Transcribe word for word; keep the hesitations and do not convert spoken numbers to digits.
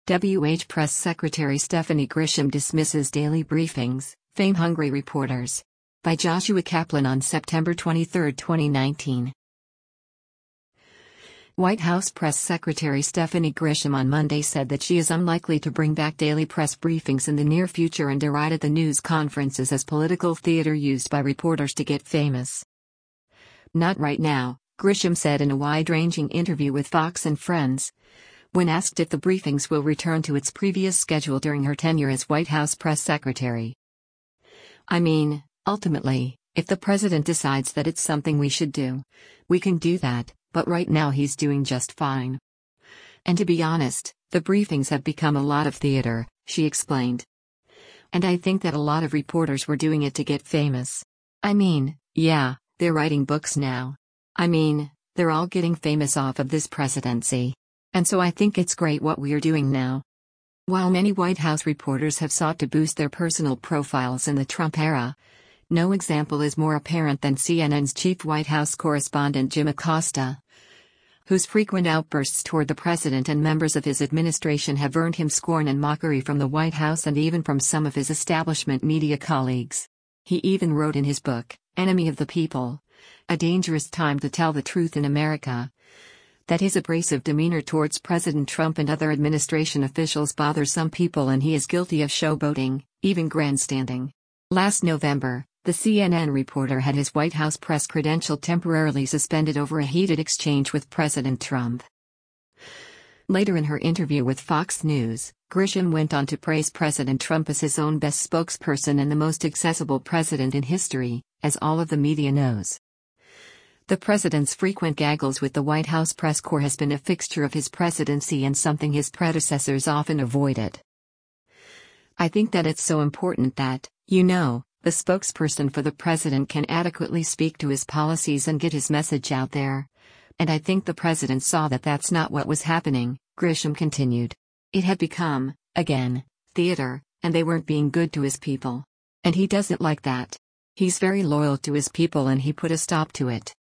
W H Press Secretary Stephanie Grisham dismisses daily briefings, fame-hungry reporters. By Joshua Kaplan on September twenty-third, twenty nineteen. White House Press Secretary Stephanie Grisham on Monday said that she is unlikely to bring back daily press briefings in the near future and derided the news conferences as political theater used by reporters to get famous. "Not right now," Grisham said in a wide-ranging interview with Fox and Friends, when asked if the briefings will return to its previous schedule during her tenure as White House Press Secretary. "I mean, ultimately, if the president decides that it's something we should do, we can do that, but right now he's doing just fine. And to be honest, the briefings have become a lot of theater," she explained. "And I think that a lot of reporters were doing it to get famous. I mean, yeah, they're writing books now. I mean, they're all getting famous off of this presidency. And so I think it's great what we are doing now." While many White House reporters have sought to boost their personal profiles in the Trump era, no example is more apparent than C N N's chief White House correspondent Jim Acosta, whose frequent outbursts toward the president and members of his administration have earned him scorn and mockery from the White House and even from some of his establishment media colleagues. He even wrote in his book, Enemy of the People: A Dangerous Time to Tell the Truth in America, that his abrasive demeanor towards President Trump and other administration officials bothers some people and he is guilty of showboating, even grandstanding. Last November, the C N N reporter had his White House press credential temporarily suspended over a heated exchange with President Trump. Later in her interview with Fox News, Grisham went on to praise President Trump as his own best spokesperson and the most accessible president in history, as all of the media knows. The president's frequent gaggles with the White House press corps has been a fixture of his presidency and something his predecessors often avoided. "I think that it's so important that, you know, the spokesperson for the president can adequately speak to his policies and get his message out there. And I think the president saw that that's not what was happening," Grisham continued. "It had become, again, theater, and they weren't being good to his people. And he doesn't like that. He's very loyal to his people and he put a stop to it."